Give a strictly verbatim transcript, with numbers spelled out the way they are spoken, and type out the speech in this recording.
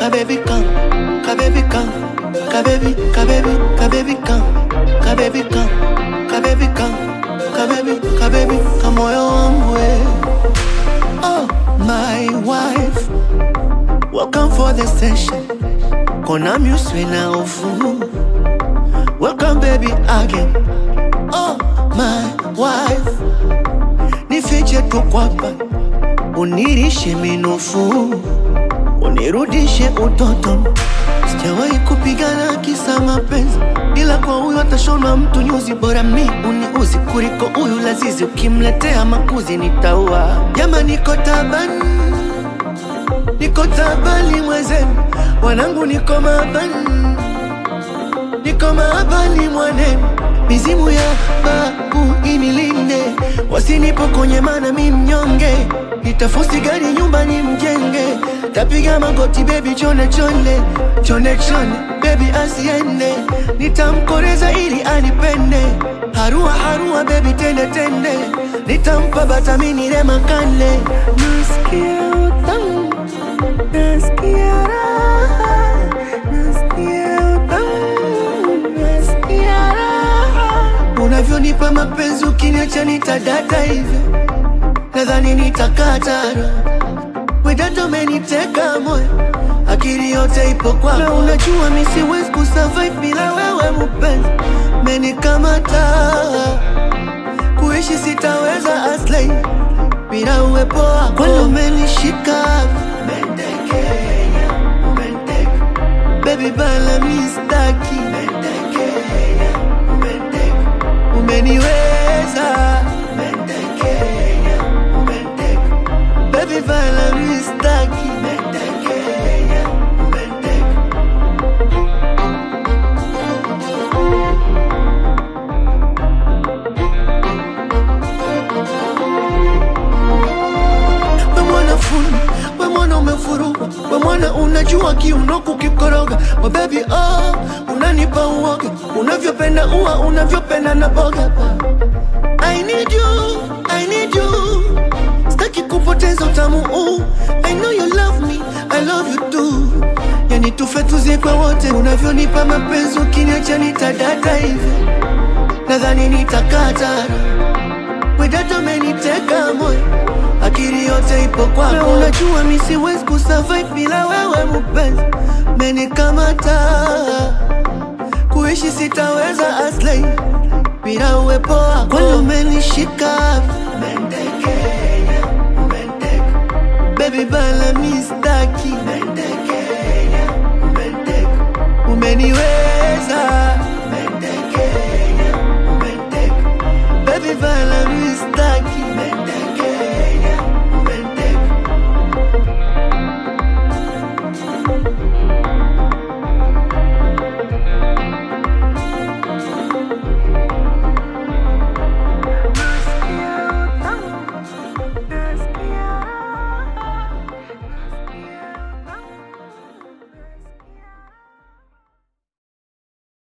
baby come, ka baby come, ka baby, ka baby, ka baby come, ka baby come, ka baby come, ka baby, ka baby, ka moyo wangu we. Oh my wife, welcome for the session. Kona muswe na ofu. Welcome baby again. Oh my wife, nifiche tu kwapa, unirishe minofu, unirudishe utoto. Sijawahi kupigana kisa mapenzi, ila kwa huyu atashona mtu nyuzi. Bora mi uniuzi kuliko huyu lazizi, ukimletea makuzi nitaua. Jama niko tabani, niko tabani mwezenu, wanangu niko mabani, niko mabani mwanenu. Mizimu ya babu inilinde, wasinipokonye mana mi mnyonge. Nitafosi gari nyumbani mjenge, tapiga magoti baby chone chone, chone chone baby asiende. Nitamkoreza ili anipende, harua harua baby tende tende. Nitampa batamini rema kane. Nasikia utamu, nasikia raha, nasikia utamu, nasikia raha. Unavyonipa mapenzi ukiniacha nitadata hivyo, nadhani nitakata roho. Wedato meniteka moyo, akili yote ipo kwako. Na unajua mi siwezi kusurvive bila wewe mpenzi. Menikamata, kuishi sitaweza aslay bila uwepo wako. Kwani umenishika, mentekea, menteka. Baby bala mi staki, mentekea, menteka. Umeniweza, mentekea, menteka. Baby vala mi staki, mentekea, menteka. We mwana funi, we mwana umefuruka, we mwana unajua kiuno kukikoroga. We baby oh, unanipa uoga, unavyopenda ua, unavyopenda na boga. I need you, I need you, sitaki kupoteza utamu huu. I know you love me, I love you too. Yani tufe tuzikwe wote, unavyonipa mapenzi ukiniacha nitadata hivi, nadhani nitakata roho. Wedato meniteka moyo, akili yote ipo kwako. Na unajua mi siwezi kusurvive bila wewe mpenzi. Menikamata, kuishi sitaweza aslay bila uwepo wako. Kwani umenishika, mentekea, menteka. Baby bala mi staki,